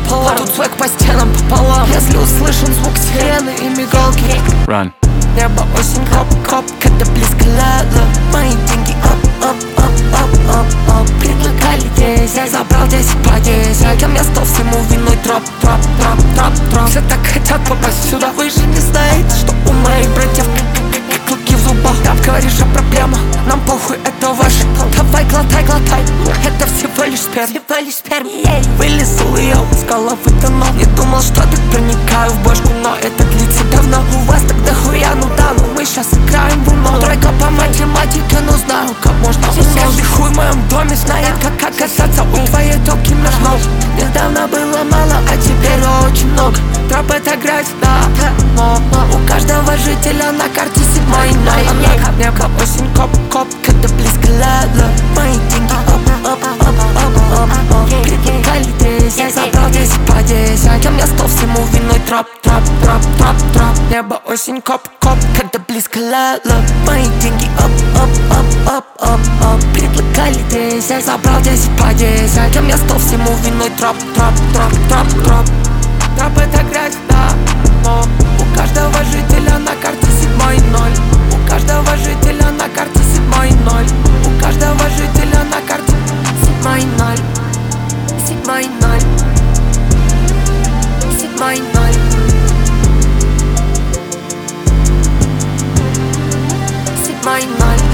пополам. Тут свек по стенам пополам. Если услышан звук сирены и мигалки. Run. Небо, осень, хоп-хоп, когда близко лето. Мои деньги оп. Предлагали 10, забрал 10 по 10. А место всему виной троп. Все так хотят попасть сюда. Вы же не знаете, что у моих братьев клыки в зубах. Там говоришь о проблемах, нам похуй, это ваше. Давай, глотай. Это всего лишь сперма. Вылезу ее с головы до ног. Не думал, что так проникаю в бошку, но это длится давно. У вас так дохуя, ну да, но мы сейчас играем в уно. Тройка по математике, но знаю, как можно умножить. Каждый хуй в моем доме знает, как оказаться у твоей тёлки меж ног. Недавно было мало, а теперь очень много. Троп это грязь, да, но у каждого жителя на карте 7-й ноль. Небо, осень, коп, когда близко лето. Мои деньги оп. Предлагали 10, забрал 10 по 10. А место всему виной троп. Небо, осень, коп, когда близко лето. Мои деньги оп. Предлагали 10, забрал 10 по 10. А место всему виной троп. Троп это грязь, да, но у каждого жителя на карте 7-й ноль. У каждого жителя на карте 7-й ноль. У каждого жителя на карте 7-й ноль. 7-й ноль. 7-й ноль. 7-й ноль.